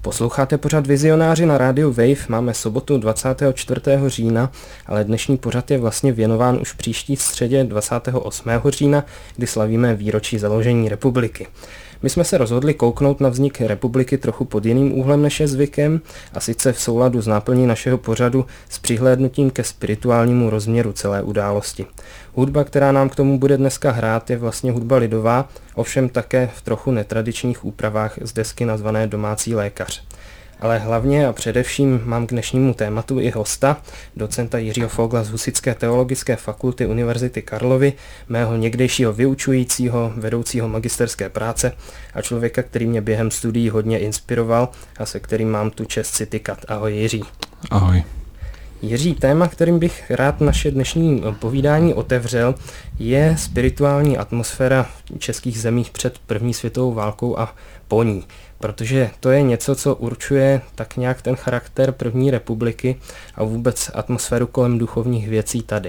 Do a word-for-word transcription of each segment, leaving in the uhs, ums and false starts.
Posloucháte pořad Vizionáři na rádiu Wave, máme sobotu dvacátého čtvrtého října, ale dnešní pořad je vlastně věnován už příští středě dvacátého osmého října, kdy slavíme výročí založení republiky. My jsme se rozhodli kouknout na vznik republiky trochu pod jiným úhlem než je zvykem, a sice v souladu s náplní našeho pořadu s přihlédnutím ke spirituálnímu rozměru celé události. Hudba, která nám k tomu bude dneska hrát, je vlastně hudba lidová, ovšem také v trochu netradičních úpravách z desky nazvané Domácí lékař. Ale hlavně a především mám k dnešnímu tématu i hosta, docenta Jiřího Fogla z Husitské teologické fakulty Univerzity Karlovy, mého někdejšího vyučujícího, vedoucího magisterské práce a člověka, který mě během studií hodně inspiroval a se kterým mám tu čest si tykat. Ahoj Jiří. Ahoj. Jiří, téma, kterým bych rád naše dnešní povídání otevřel, je spirituální atmosféra v českých zemích před první světovou válkou a po ní. Protože to je něco, co určuje tak nějak ten charakter první republiky a vůbec atmosféru kolem duchovních věcí tady.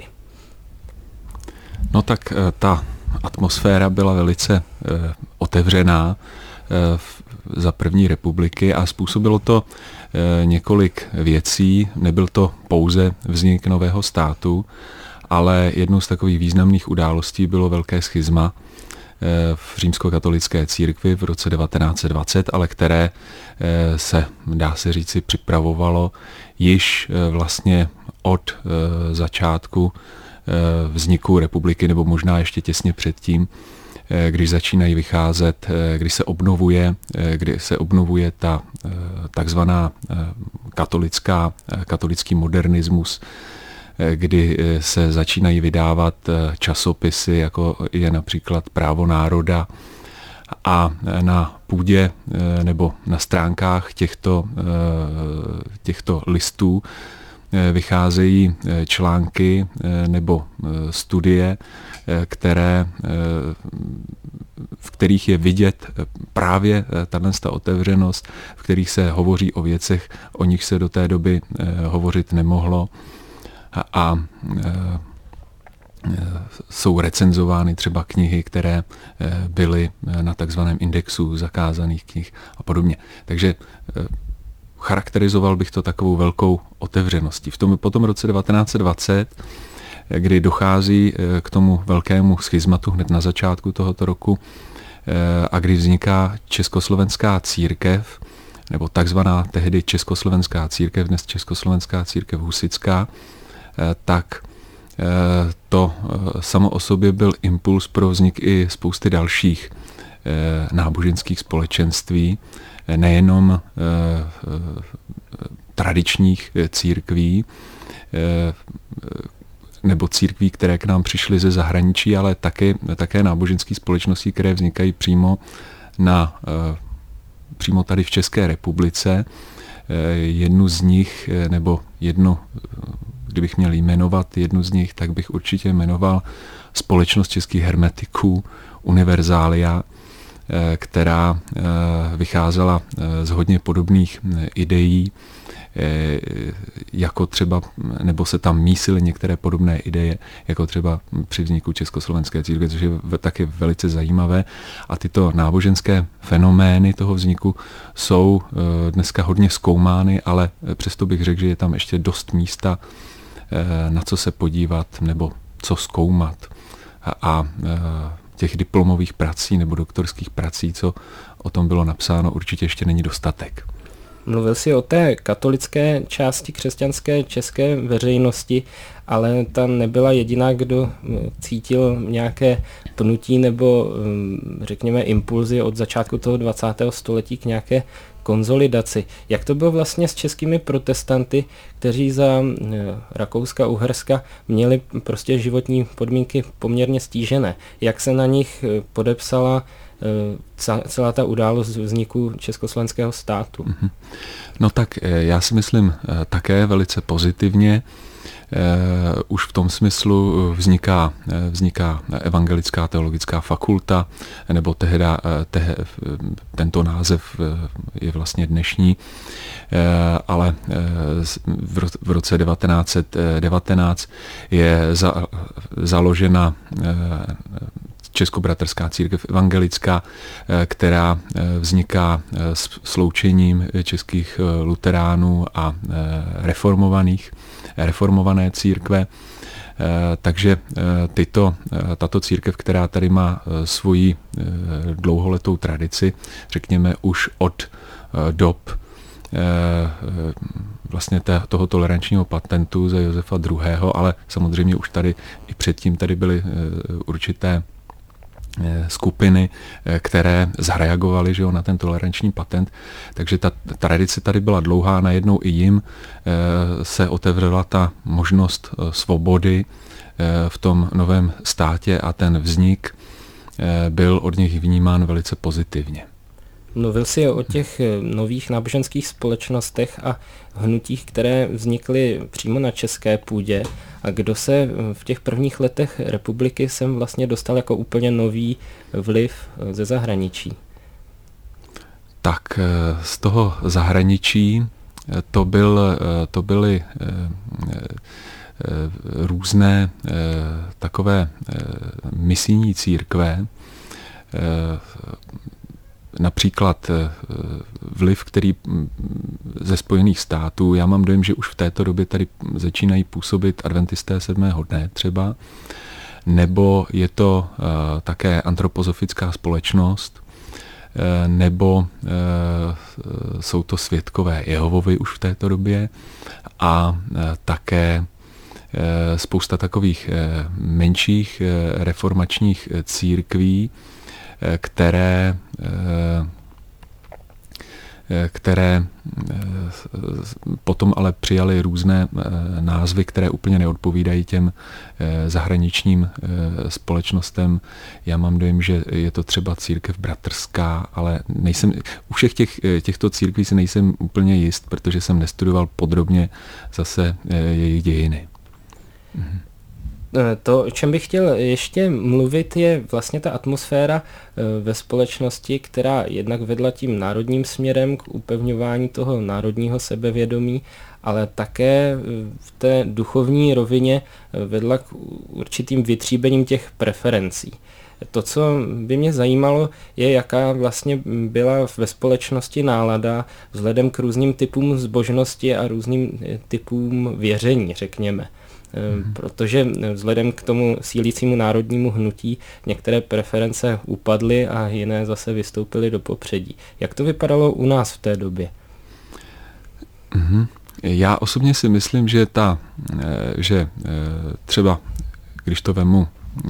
No tak ta atmosféra byla velice eh, otevřená eh, za první republiky a způsobilo to eh, několik věcí. Nebyl to pouze vznik nového státu, ale jednou z takových významných událostí bylo velké schizma v římskokatolické církvi v roce devatenáct set dvacet, ale které se, dá se říci, připravovalo již vlastně od začátku vzniku republiky, nebo možná ještě těsně předtím, když začínají vycházet, když se obnovuje, kdy se obnovuje ta takzvaná katolická, katolický modernismus, kdy se začínají vydávat časopisy, jako je například Právo národa, a na půdě nebo na stránkách těchto, těchto listů vycházejí články nebo studie, které, v kterých je vidět právě tato otevřenost, v kterých se hovoří o věcech, o nich se do té doby hovořit nemohlo, a e, jsou recenzovány třeba knihy, které byly na takzvaném indexu zakázaných knih a podobně. Takže e, charakterizoval bych to takovou velkou otevřeností. V tom potom roce devatenáct set dvacet, kdy dochází k tomu velkému schizmatu hned na začátku tohoto roku e, a kdy vzniká Československá církev, nebo takzvaná tehdy Československá církev, dnes Československá církev husitská, tak to samo o sobě byl impuls pro vznik i spousty dalších náboženských společenství, nejenom tradičních církví nebo církví, které k nám přišly ze zahraničí, ale také, také náboženské společnosti, které vznikají přímo, na, přímo tady v České republice. Jednu z nich, nebo jedno, kdybych měl jmenovat jednu z nich, tak bych určitě jmenoval Společnost českých hermetiků Univerzália, která vycházela z hodně podobných ideí, jako třeba, nebo se tam mísily některé podobné ideje, jako třeba při vzniku Československé církve, což je taky velice zajímavé. A tyto náboženské fenomény toho vzniku jsou dneska hodně zkoumány, ale přesto bych řekl, že je tam ještě dost místa, na co se podívat nebo co zkoumat. A těch diplomových prací nebo doktorských prací, co o tom bylo napsáno, určitě ještě není dostatek. Mluvil jsi o té katolické části křesťanské české veřejnosti, ale ta nebyla jediná, kdo cítil nějaké pnutí nebo řekněme impulzy od začátku toho dvacátého století k nějaké konzolidaci. Jak to bylo vlastně s českými protestanty, kteří za Rakouska, Uherska měli prostě životní podmínky poměrně stížené? Jak se na nich podepsala celá ta událost vzniku Československého státu? No tak já si myslím také velice pozitivně. Už v tom smyslu vzniká, vzniká Evangelická teologická fakulta, nebo tehda, te, tento název je vlastně dnešní, ale v roce devatenáct set devatenáct je za, založena Českobratrská církev evangelická, která vzniká s sloučením českých luteránů a reformovaných, reformované církve. Takže tyto, tato církev, která tady má svoji dlouholetou tradici, řekněme už od dob vlastně toho tolerančního patentu za Josefa druhého., ale samozřejmě už tady i předtím tady byly určité skupiny, které zareagovaly, že jo, na ten toleranční patent. Takže ta tradice tady byla dlouhá, najednou i jim se otevřela ta možnost svobody v tom novém státě a ten vznik byl od nich vnímán velice pozitivně. Mluvil jsi o těch nových náboženských společnostech a hnutích, které vznikly přímo na české půdě. A kdo se v těch prvních letech republiky sem vlastně dostal jako úplně nový vliv ze zahraničí? Tak z toho zahraničí to, byl, to byly různé takové misijní církve, například vliv, který ze Spojených států, já mám dojem, že už v této době tady začínají působit adventisté sedmého dne třeba, nebo je to také antropozofická společnost, nebo jsou to svědkové Jehovovi už v této době a také spousta takových menších reformačních církví, které, které potom ale přijaly různé názvy, které úplně neodpovídají těm zahraničním společnostem. Já mám dojem, že je to třeba církev bratrská, ale nejsem, u všech těch, těchto církví si nejsem úplně jist, protože jsem nestudoval podrobně zase jejich dějiny. Mhm. To, o čem bych chtěl ještě mluvit, je vlastně ta atmosféra ve společnosti, která jednak vedla tím národním směrem k upevňování toho národního sebevědomí, ale také v té duchovní rovině vedla k určitým vytříbením těch preferencí. To, co by mě zajímalo, je, jaká vlastně byla ve společnosti nálada vzhledem k různým typům zbožnosti a různým typům věření, řekněme. Hmm. Protože vzhledem k tomu sílícímu národnímu hnutí některé preference upadly a jiné zase vystoupily do popředí. Jak to vypadalo u nás v té době? Hmm. Já osobně si myslím, že ta, že třeba, když to vemu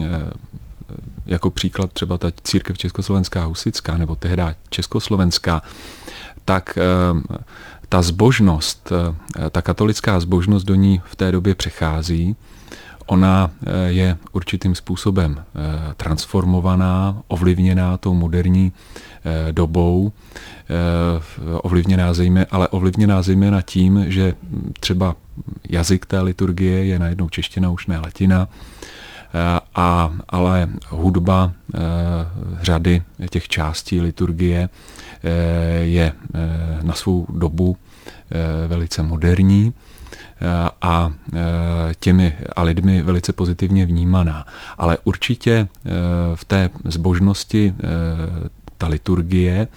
jako příklad třeba ta církev československá husitská nebo tehdy československá, tak ta zbožnost, ta katolická zbožnost do ní v té době přechází. Ona je určitým způsobem transformovaná, ovlivněná tou moderní dobou, ovlivněná zejména, ale ovlivněná zejména tím, že třeba jazyk té liturgie je najednou čeština, už ne latina, a, ale hudba řady těch částí liturgie je na svou dobu velice moderní a těmi a lidmi velice pozitivně vnímaná. Ale určitě v té zbožnosti ta liturgie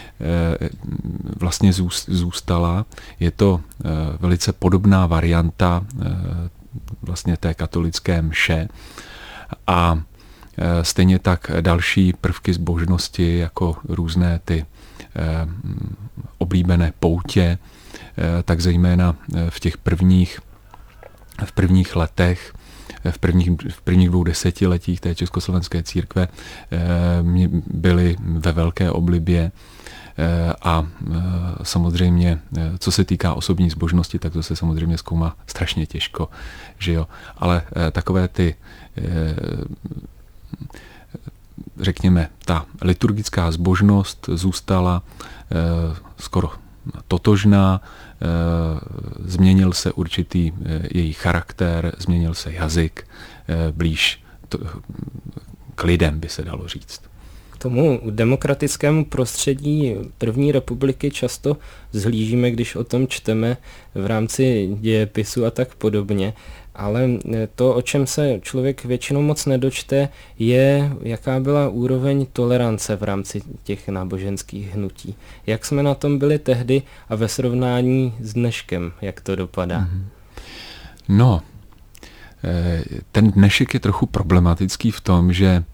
vlastně zůstala. Je to velice podobná varianta vlastně té katolické mše a stejně tak další prvky zbožnosti, jako různé ty oblíbené poutě, tak zejména v těch prvních, v prvních letech, v prvních, v prvních dvou desetiletích té československé církve byly ve velké oblibě a samozřejmě, co se týká osobní zbožnosti, tak to se samozřejmě zkoumá strašně těžko, že jo, ale takové ty, řekněme, ta liturgická zbožnost zůstala skoro totožná, změnil se určitý její charakter, změnil se jazyk, blíž to, k lidem by se dalo říct. K tomu demokratickému prostředí první republiky často zhlížíme, když o tom čteme v rámci dějepisu a tak podobně. Ale to, o čem se člověk většinou moc nedočte, je, jaká byla úroveň tolerance v rámci těch náboženských hnutí. Jak jsme na tom byli tehdy a ve srovnání s dneškem, jak to dopadá? No, ten dnešek je trochu problematický v tom, že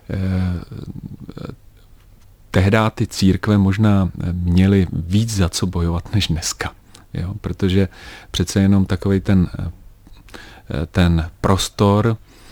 tehdy ty církve možná měly víc za co bojovat než dneska. Jo? Protože přece jenom takovej ten ten prostor,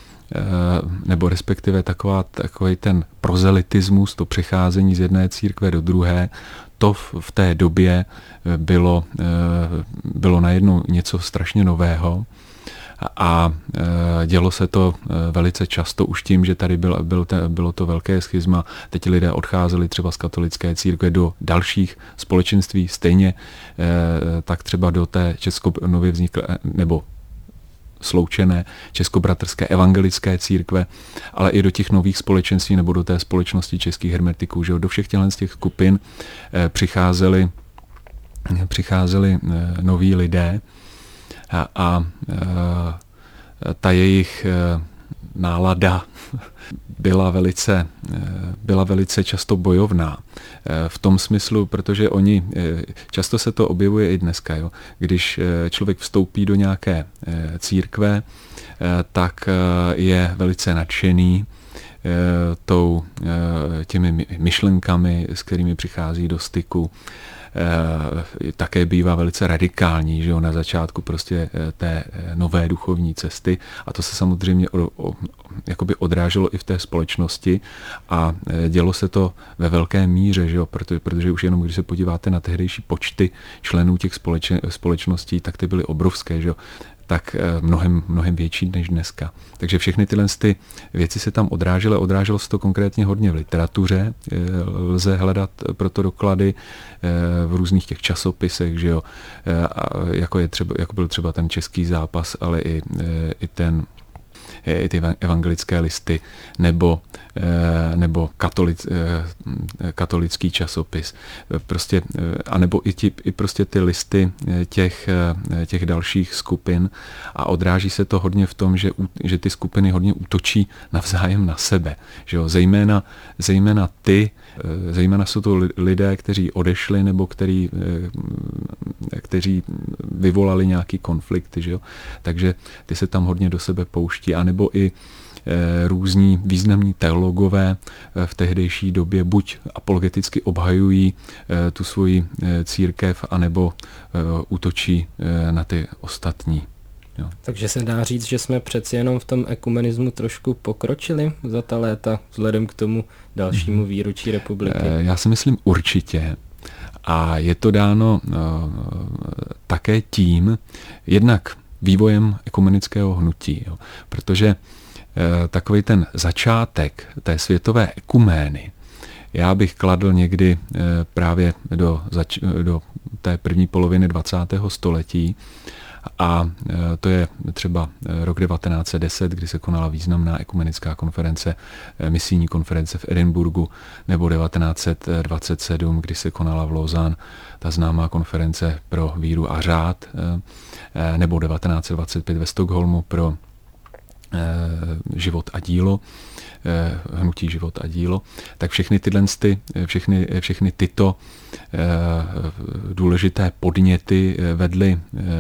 nebo respektive taková, takový ten prozelitismus, to přecházení z jedné církve do druhé, to v té době bylo, bylo najednou něco strašně nového a dělo se to velice často už tím, že tady bylo, bylo, bylo to velké schizma. Teď lidé odcházeli třeba z katolické církve do dalších společenství, stejně tak třeba do té česko nově vzniklé, nebo sloučené českobratrské evangelické církve, ale i do těch nových společenství nebo do té společnosti českých hermetiků, že do všech těchto z těch skupin eh, přicházeli, přicházeli eh, noví lidé a, a eh, ta jejich eh, nálada byla velice, byla velice často bojovná. V tom smyslu, protože oni, často se to objevuje i dneska, jo. Když člověk vstoupí do nějaké církve, tak je velice nadšený tou, těmi myšlenkami, s kterými přichází do styku. Také bývá velice radikální, že jo, na začátku prostě té nové duchovní cesty a to se samozřejmě o, o, jakoby odráželo i v té společnosti a dělo se to ve velké míře, že jo, protože, protože už jenom když se podíváte na tehdejší počty členů těch společ, společností, tak ty byly obrovské, že jo, tak mnohem, mnohem větší než dneska. Takže všechny tyhle ty věci se tam odrážely, odráželo se to konkrétně hodně v literatuře, lze hledat proto doklady v různých těch časopisech, že jo, jako, je třeba, jako byl třeba ten Český zápas, ale i, i ten i ty evangelické listy, nebo, nebo katolic, katolický časopis. Prostě, a nebo i, ti, i prostě ty listy těch, těch dalších skupin a odráží se to hodně v tom, že, že ty skupiny hodně útočí navzájem na sebe. Že jo? Zejména, zejména ty, zejména jsou to lidé, kteří odešli nebo který, kteří vyvolali nějaký konflikty. Že jo? Takže ty se tam hodně do sebe pouští. A nebo i e, různí významní teologové v tehdejší době buď apologeticky obhajují e, tu svoji e, církev, anebo e, útočí e, na ty ostatní. Jo. Takže se dá říct, že jsme přeci jenom v tom ekumenismu trošku pokročili za ta léta vzhledem k tomu dalšímu výročí republiky. E, já si myslím určitě. A je to dáno e, také tím, jednak vývojem ekumenického hnutí, jo. Protože e, takový ten začátek té světové ekumény já bych kladl někdy e, právě do, zač, do té první poloviny dvacátého století a e, to je třeba rok devatenáct set deset, kdy se konala významná ekumenická konference, e, misijní konference v Edinburgu, nebo devatenáct set dvacet sedm, kdy se konala v Lausanne ta známá konference pro víru a řád, e, nebo devatenáct set dvacet pět ve Stockholmu pro život a dílo, hnutí život a dílo, tak všechny tyhle, všechny, všechny tyto důležité podněty vedly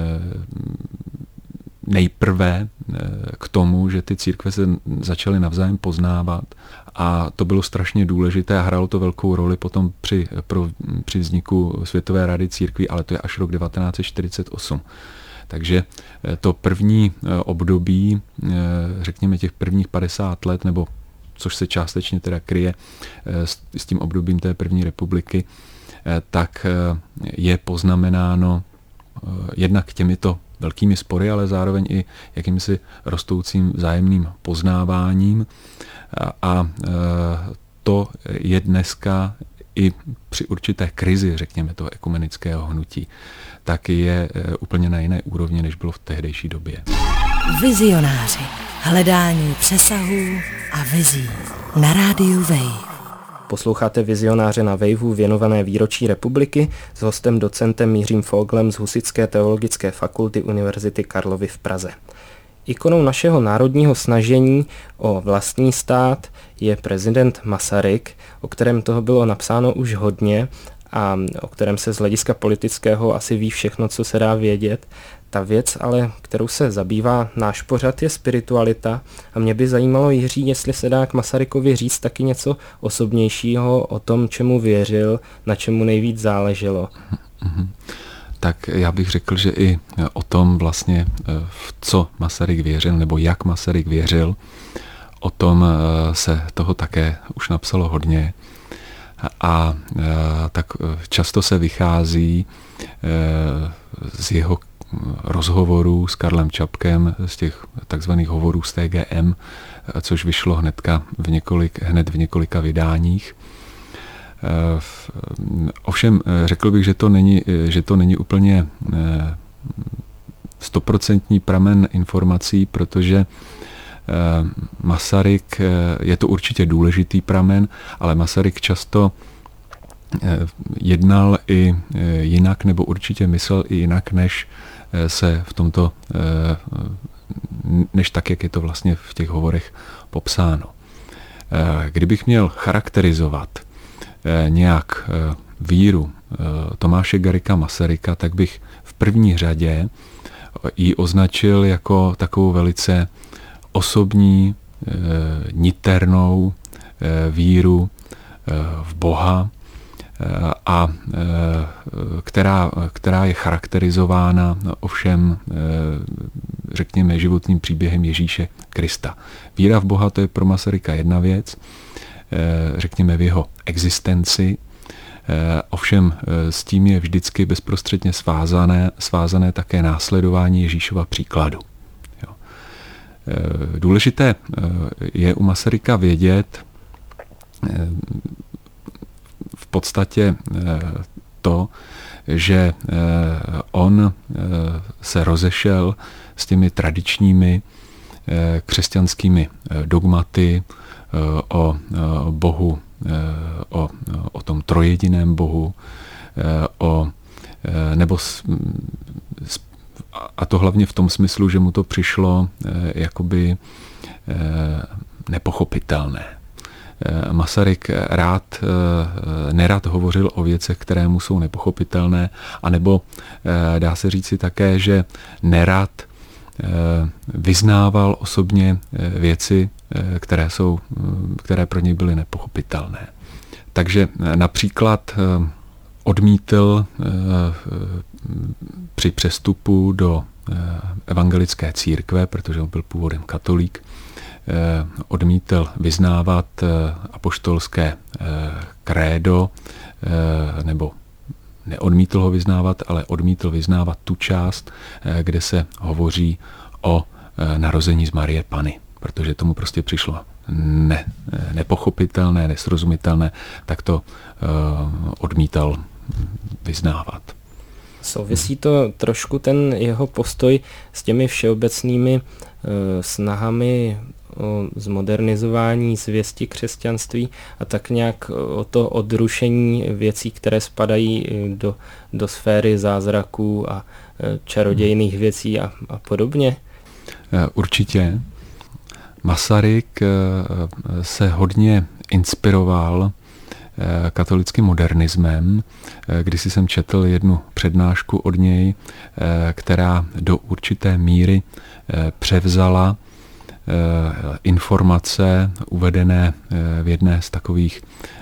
nejprve k tomu, že ty církve se začaly navzájem poznávat a to bylo strašně důležité a hrálo to velkou roli potom při, pro, při vzniku Světové rady církví, ale to je až rok devatenáct set čtyřicet osm. Takže to první období, řekněme těch prvních padesát let, nebo což se částečně teda kryje s, s tím obdobím té první republiky, tak je poznamenáno jednak těmito velkými spory, ale zároveň i jakýmsi rostoucím vzájemným poznáváním. A, a to je dneska i při určité krizi, řekněme, toho ekumenického hnutí, tak je úplně na jiné úrovni, než bylo v tehdejší době. Vizionáři. Hledání přesahů a vizí na rádiu Wave. Posloucháte Vizionáře na Waveu věnované výročí republiky s hostem docentem Jiřím Foglem z Husitské teologické fakulty Univerzity Karlovy v Praze. Ikonou našeho národního snažení o vlastní stát je prezident Masaryk, o kterém toho bylo napsáno už hodně a o kterém se z hlediska politického asi ví všechno, co se dá vědět. Ta věc, ale kterou se zabývá náš pořad, je spiritualita a mě by zajímalo, Jiří, jestli se dá k Masarykovi říct taky něco osobnějšího o tom, čemu věřil, na čemu nejvíc záleželo. Mm-hmm. Tak já bych řekl, že i o tom vlastně, v co Masaryk věřil, nebo jak Masaryk věřil, o tom se toho také už napsalo hodně. A tak často se vychází z jeho rozhovorů s Karlem Čapkem, z těch takzvaných hovorů z T G M, což vyšlo hnedka v několik, hned v několika vydáních. Ovšem řekl bych, že to není, že to není úplně stoprocentní pramen informací, protože Masaryk, je to určitě důležitý pramen, ale Masaryk často jednal i jinak, nebo určitě myslel i jinak, než se v tomto, než tak, jak je to vlastně v těch hovorech popsáno. Kdybych měl charakterizovat nějak víru Tomáše Garrigua Masaryka, tak bych v první řadě ji označil jako takovou velice osobní, niternou víru v Boha, a která, která je charakterizována ovšem, řekněme, životním příběhem Ježíše Krista. Víra v Boha, to je pro Masaryka jedna věc, řekněme v jeho existenci, ovšem s tím je vždycky bezprostředně svázané, svázané také následování Ježíšova příkladu. Jo. Důležité je u Masaryka vědět v podstatě to, že on se rozešel s těmi tradičními křesťanskými dogmaty o Bohu, o, o tom trojediném Bohu, o, nebo a to hlavně v tom smyslu, že mu to přišlo jakoby nepochopitelné. Masaryk rád, nerad hovořil o věcech, které mu jsou nepochopitelné, anebo dá se říci také, že nerad vyznával osobně věci, které, jsou, které pro něj byly nepochopitelné. Takže například odmítl při přestupu do evangelické církve, protože on byl původem katolík, odmítl vyznávat apoštolské krédo, nebo neodmítl ho vyznávat, ale odmítl vyznávat tu část, kde se hovoří o narození z Marie Panny, protože tomu prostě přišlo ne, nepochopitelné, nesrozumitelné, tak to odmítal vyznávat. Souvisí to trošku ten jeho postoj s těmi všeobecnými snahami o zmodernizování zvěsti křesťanství a tak nějak o to odrušení věcí, které spadají do, do sféry zázraků a čarodějných věcí a, a podobně? Určitě. Masaryk se hodně inspiroval katolickým modernismem. Kdysi jsem četl jednu přednášku od něj, která do určité míry převzala informace uvedené v jedné z takových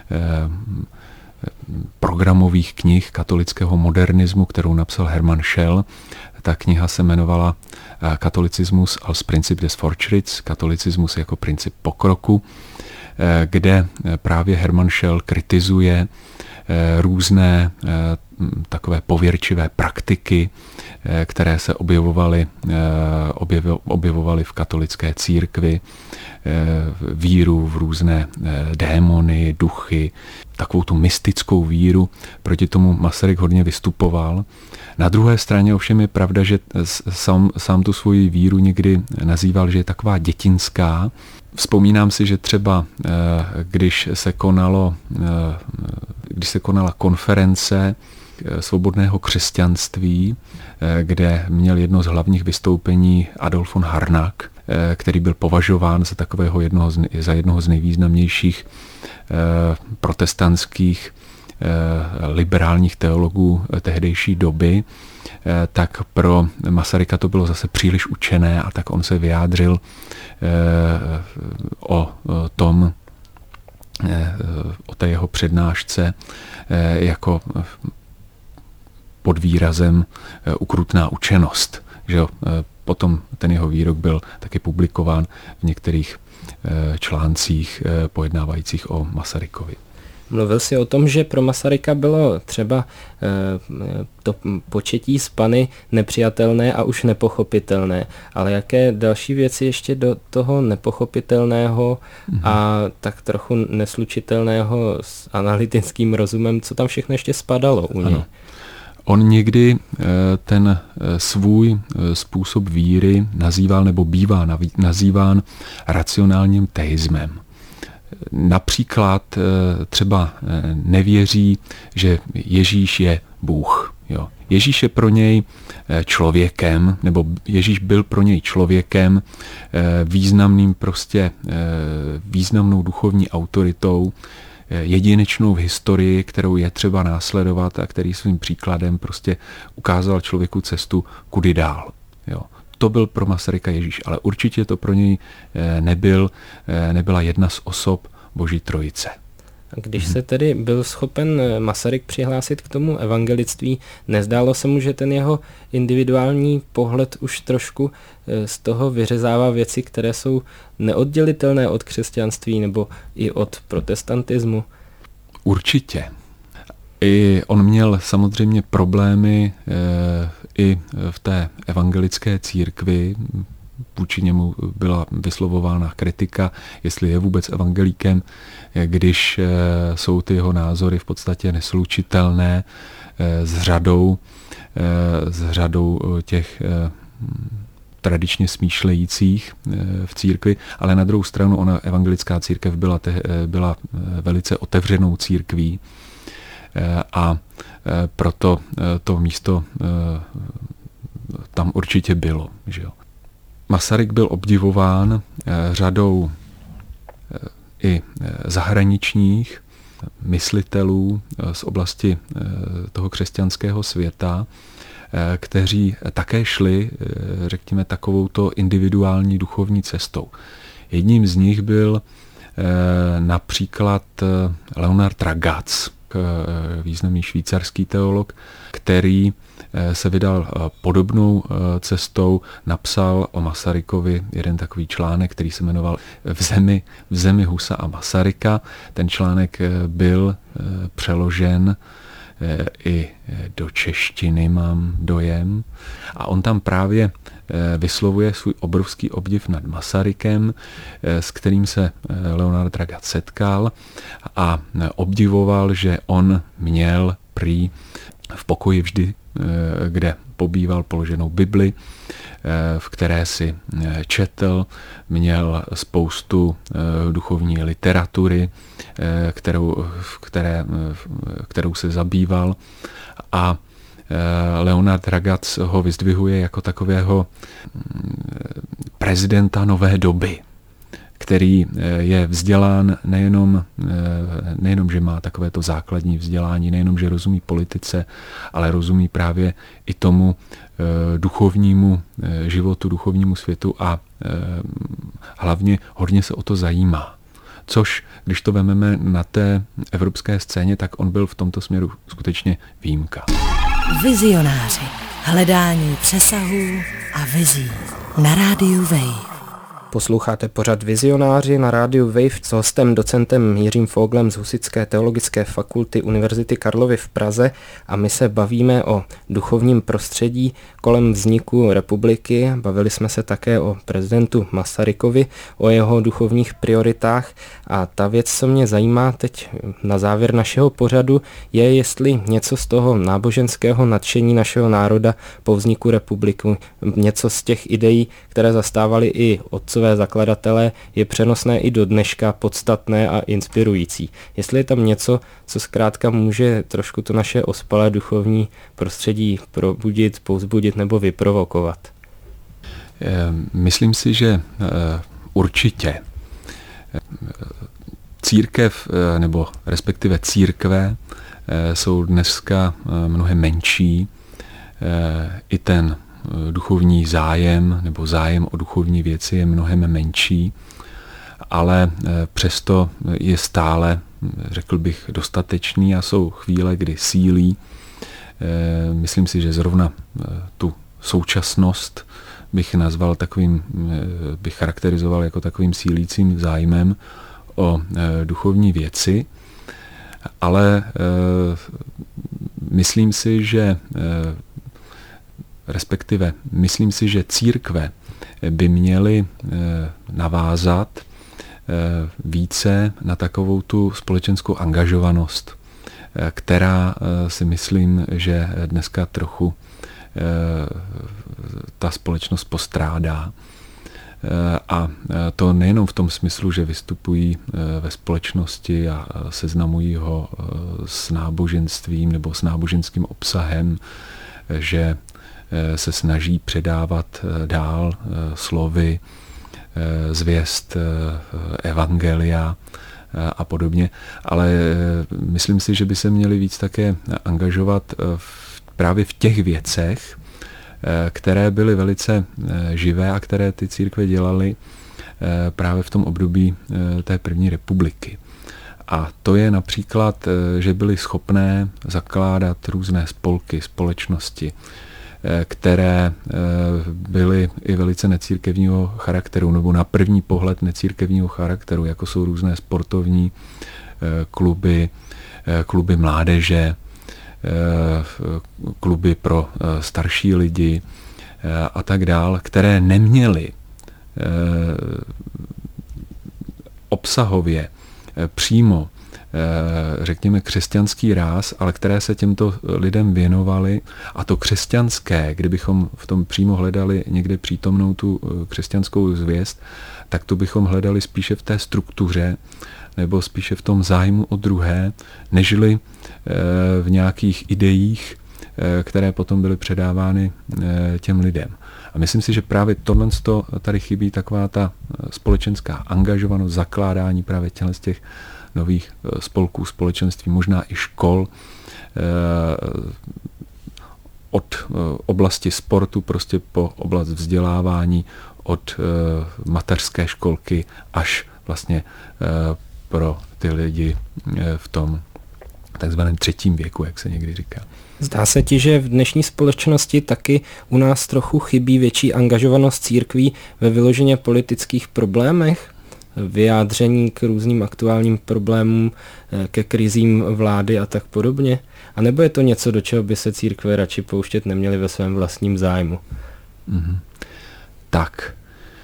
programových knih katolického modernismu, kterou napsal Hermann Schell. Ta kniha se jmenovala Katolicismus als Prinzip des Fortschritts, katolicismus jako princip pokroku, kde právě Hermann Schell kritizuje různé takové pověrčivé praktiky, které se objevovaly, objevovaly v katolické církvi, víru v různé démony, duchy, takovou tu mystickou víru. Proti tomu Masaryk hodně vystupoval. Na druhé straně ovšem je pravda, že sám, sám tu svoji víru někdy nazýval, že je taková dětinská. Vzpomínám si, že třeba když se konalo, když se konala konference svobodného křesťanství, kde měl jedno z hlavních vystoupení Adolf von Harnack, který byl považován za takového jednoho z, za jednoho z nejvýznamnějších protestantských liberálních teologů tehdejší doby, tak pro Masaryka to bylo zase příliš učené a tak on se vyjádřil o tom, o té jeho přednášce jako pod výrazem ukrutná učenost. Že jo? Potom ten jeho výrok byl taky publikován v některých článcích pojednávajících o Masarykovi. Mluvil jsi o tom, že pro Masaryka bylo třeba to početí s Pany nepřijatelné a už nepochopitelné, ale jaké další věci ještě do toho nepochopitelného mm-hmm. a tak trochu neslučitelného s analytickým rozumem, co tam všechno ještě spadalo u něj? Ano. On někdy ten svůj způsob víry nazýval nebo bývá nazýván racionálním teismem. Například třeba nevěří, že Ježíš je Bůh. Jo. Ježíš je pro něj člověkem, nebo Ježíš byl pro něj člověkem, významným prostě, významnou duchovní autoritou, jedinečnou v historii, kterou je třeba následovat a který svým příkladem prostě ukázal člověku cestu kudy dál. Jo. To byl pro Masaryka Ježíš, ale určitě to pro něj nebyl, nebyla jedna z osob Boží trojice. Když se tedy byl schopen Masaryk přihlásit k tomu evangelictví, nezdálo se mu, že ten jeho individuální pohled už trošku z toho vyřezává věci, které jsou neoddělitelné od křesťanství nebo i od protestantismu? Určitě. I on měl samozřejmě problémy e, i v té evangelické církvi. Vůči němu byla vyslovována kritika, jestli je vůbec evangelíkem, když e, jsou ty jeho názory v podstatě neslučitelné e, s řadou, e, s řadou těch e, tradičně smýšlejících e, v církvi, ale na druhou stranu ona evangelická církev byla, te, byla velice otevřenou církví, a proto to místo tam určitě bylo. Že jo. Masaryk byl obdivován řadou i zahraničních myslitelů z oblasti toho křesťanského světa, kteří také šli, řekněme, takovouto individuální duchovní cestou. Jedním z nich byl například Leonard Ragaz, významný švýcarský teolog, který se vydal podobnou cestou, napsal o Masarykovi jeden takový článek, který se jmenoval V zemi, v zemi Husa a Masaryka. Ten článek byl přeložen i do češtiny, mám dojem. A on tam právě vyslovuje svůj obrovský obdiv nad Masarykem, s kterým se Leonard Ragaz setkal a obdivoval, že on měl prý v pokoji vždy, kde pobýval, položenou Bibli, v které si četl, měl spoustu duchovní literatury, kterou, které, kterou se zabýval, a Leonard Ragaz ho vyzdvihuje jako takového prezidenta nové doby, který je vzdělán nejenom, nejenom, že má takovéto základní vzdělání, nejenom, že rozumí politice, ale rozumí právě i tomu duchovnímu životu, duchovnímu světu a hlavně hodně se o to zajímá. Což, když to vememe na té evropské scéně, tak on byl v tomto směru skutečně výjimka. Vizionáři. Hledání přesahů a vizí. Na rádiu Wave. Posloucháte pořad Vizionáři na rádiu Wave s hostem docentem Jiřím Foglem z Husitské teologické fakulty Univerzity Karlovy v Praze a my se bavíme o duchovním prostředí kolem vzniku republiky. Bavili jsme se také o prezidentu Masarykovi, o jeho duchovních prioritách a ta věc, co mě zajímá teď na závěr našeho pořadu, je, jestli něco z toho náboženského nadšení našeho národa po vzniku republiky, něco z těch ideí, které zastávali i otcové zakladatelé, je přenosné i do dneška, podstatné a inspirující. Jestli je tam něco, co zkrátka může trošku to naše ospalé duchovní prostředí probudit, povzbudit nebo vyprovokovat. Myslím si, že určitě církev, nebo respektive církve jsou dneska mnohem menší. I ten duchovní zájem nebo zájem o duchovní věci je mnohem menší, ale přesto je stále, řekl bych, dostatečný a jsou chvíle, kdy sílí. Myslím si, že zrovna tu současnost bych nazval takovým, bych charakterizoval jako takovým sílícím zájmem o duchovní věci, ale myslím si, že respektive myslím si, že církve by měly navázat více na takovou tu společenskou angažovanost, která si myslím, že dneska trochu ta společnost postrádá. A to nejenom v tom smyslu, že vystupují ve společnosti a seznamují ho s náboženstvím nebo s náboženským obsahem, že se snaží předávat dál slovy, zvěst evangelia a podobně. Ale myslím si, že by se měli víc také angažovat v, právě v těch věcech, které byly velice živé a které ty církve dělaly právě v tom období té první republiky. A to je například, že byly schopné zakládat různé spolky, společnosti, které byly i velice necírkevního charakteru, nebo na první pohled necírkevního charakteru, jako jsou různé sportovní kluby, kluby mládeže, kluby pro starší lidi a tak dál, které neměly obsahově přímo, řekněme, křesťanský ráz, ale které se těmto lidem věnovaly. A to křesťanské, kdybychom v tom přímo hledali někde přítomnou tu křesťanskou zvěst, tak to bychom hledali spíše v té struktuře nebo spíše v tom zájmu o druhé, nežli v nějakých ideích, které potom byly předávány těm lidem. A myslím si, že právě tohle tady chybí, taková ta společenská angažovanost, zakládání právě těchto z těch nových spolků, společenství, možná i škol, od oblasti sportu prostě po oblast vzdělávání, od mateřské školky až vlastně pro ty lidi v tom takzvaném třetím věku, jak se někdy říká. Zdá se ti, že v dnešní společnosti taky u nás trochu chybí větší angažovanost církví ve vyloženě politických problémech? Vyjádření k různým aktuálním problémům, ke krizím vlády a tak podobně? A nebo je to něco, do čeho by se církve radši pouštět neměly ve svém vlastním zájmu? Mm-hmm. Tak,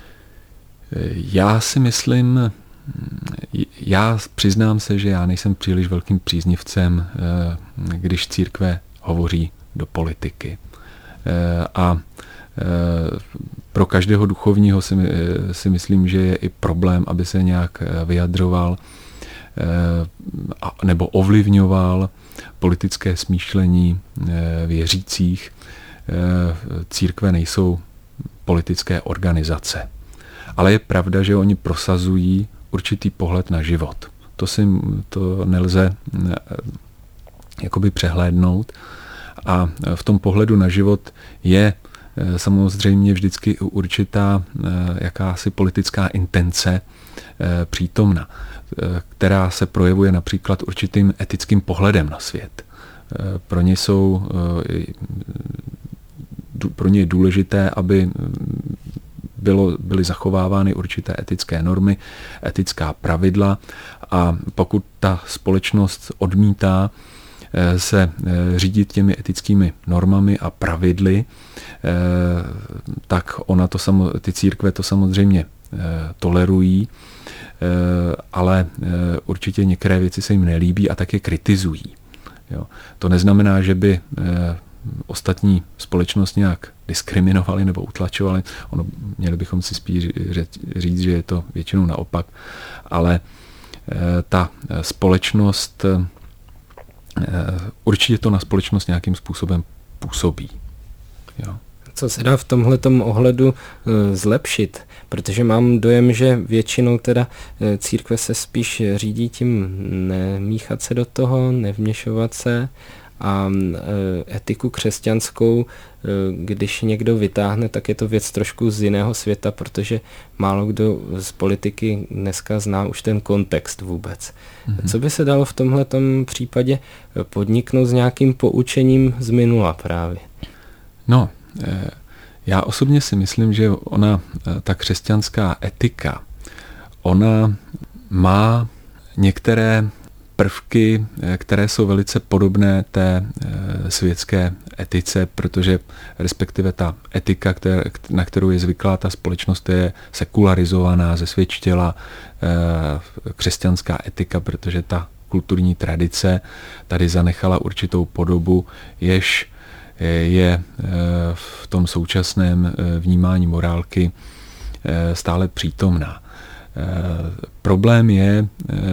já si myslím, já přiznám se, že já nejsem příliš velkým příznivcem, když církve hovoří do politiky. A pro každého duchovního si, si myslím, že je i problém, aby se nějak vyjadřoval nebo ovlivňoval politické smýšlení věřících. Církve nejsou politické organizace. Ale je pravda, že oni prosazují určitý pohled na život. To, si, to nelze jakoby přehlédnout. A v tom pohledu na život je samozřejmě vždycky určitá jakási politická intence přítomna, která se projevuje například určitým etickým pohledem na svět. Pro ně jsou pro ně je důležité, aby bylo, byly zachovávány určité etické normy, etická pravidla a pokud ta společnost odmítá se řídit těmi etickými normami a pravidly, tak ona to samo, ty církve to samozřejmě tolerují, ale určitě některé věci se jim nelíbí a tak je kritizují. Jo. To neznamená, že by ostatní společnost nějak diskriminovali nebo utlačovali. Ono, měli bychom si spíš říct, že je to většinou naopak, ale ta společnost, určitě to na společnost nějakým způsobem působí. Jo. Co se dá v tomhletom ohledu zlepšit? Protože mám dojem, že většinou teda církve se spíš řídí tím nemíchat se do toho, nevměšovat se a etiku křesťanskou, když někdo vytáhne, tak je to věc trošku z jiného světa, protože málo kdo z politiky dneska zná už ten kontext vůbec. Mm-hmm. Co by se dalo v tomhletom případě podniknout s nějakým poučením z minula právě? No, já osobně si myslím, že ona, ta křesťanská etika, ona má některé prvky, které jsou velice podobné té světské etice, protože respektive ta etika, které, na kterou je zvyklá ta společnost, je sekularizovaná, zesvědčila křesťanská etika, protože ta kulturní tradice tady zanechala určitou podobu, jež je v tom současném vnímání morálky stále přítomná. Problém je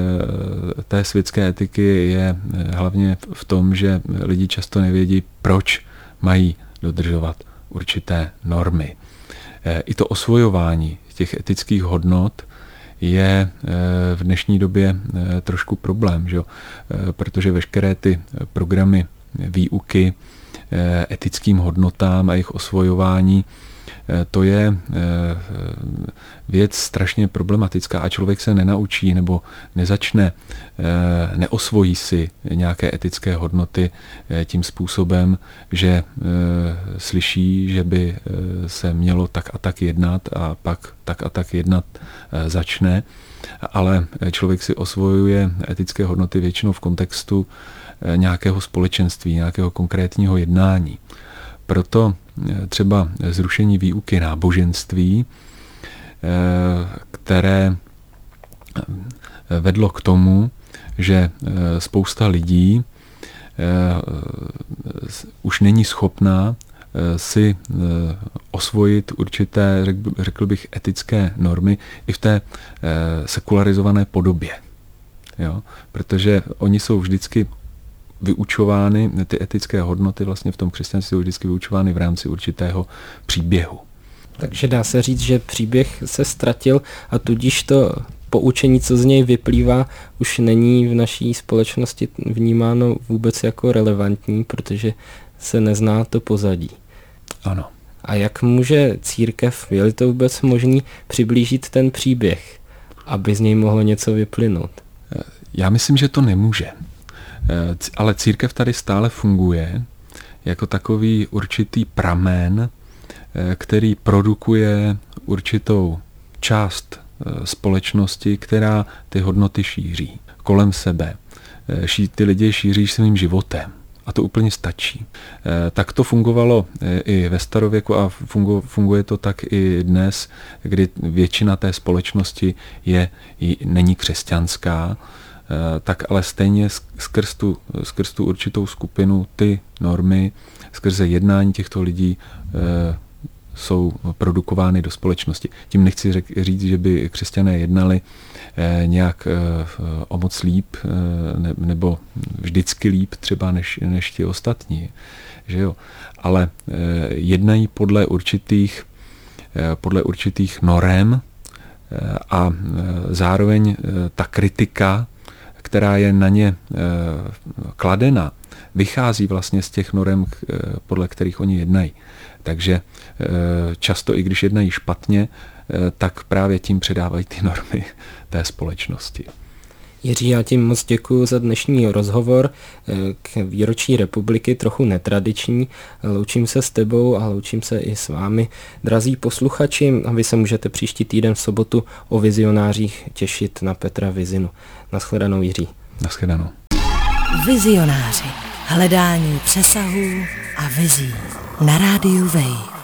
té světské etiky je hlavně v tom, že lidi často nevědí, proč mají dodržovat určité normy. I to osvojování těch etických hodnot je v dnešní době trošku problém, že? Protože veškeré ty programy výuky etickým hodnotám a jejich osvojování, to je věc strašně problematická a člověk se nenaučí nebo nezačne, neosvojí si nějaké etické hodnoty tím způsobem, že slyší, že by se mělo tak a tak jednat a pak tak a tak jednat začne, ale člověk si osvojuje etické hodnoty většinou v kontextu nějakého společenství, nějakého konkrétního jednání. Proto třeba zrušení výuky náboženství, které vedlo k tomu, že spousta lidí už není schopná si osvojit určité, řekl bych, etické normy i v té sekularizované podobě. Jo? Protože oni jsou vždycky vyučovány, ty etické hodnoty vlastně v tom křesťanství jsou vždycky vyučovány v rámci určitého příběhu. Takže dá se říct, že příběh se ztratil a tudíž to poučení, co z něj vyplývá, už není v naší společnosti vnímáno vůbec jako relevantní, protože se nezná to pozadí. Ano. A jak může církev, je-li to vůbec možný, přiblížit ten příběh, aby z něj mohlo něco vyplynout? Já myslím, že to nemůže. Ale církev tady stále funguje jako takový určitý pramen, který produkuje určitou část společnosti, která ty hodnoty šíří kolem sebe. Ty lidi šíří svým životem a to úplně stačí. Tak to fungovalo i ve starověku a funguje to tak i dnes, kdy většina té společnosti je, není křesťanská, tak ale stejně skrz tu, skrz tu určitou skupinu ty normy, skrze jednání těchto lidí e, jsou produkovány do společnosti. Tím nechci řek, říct, že by křesťané jednali e, nějak e, o moc líp e, ne, nebo vždycky líp třeba než, než ti ostatní. Že jo? Ale e, jednají podle určitých, e, podle určitých norem e, a e, zároveň e, ta kritika, která je na ně e, kladena, vychází vlastně z těch norem, e, podle kterých oni jednají. Takže e, často, i když jednají špatně, e, tak právě tím předávají ty normy té společnosti. Jiří, já ti moc děkuji za dnešní rozhovor k výročí republiky, trochu netradiční. Loučím se s tebou a loučím se i s vámi, drazí posluchači, a vy se můžete příští týden v sobotu o vizionářích těšit na Petra Vizinu. Naschledanou, Jiří. Naschledanou. Vizionáři. Hledání přesahů a vizí na rádiu Wave.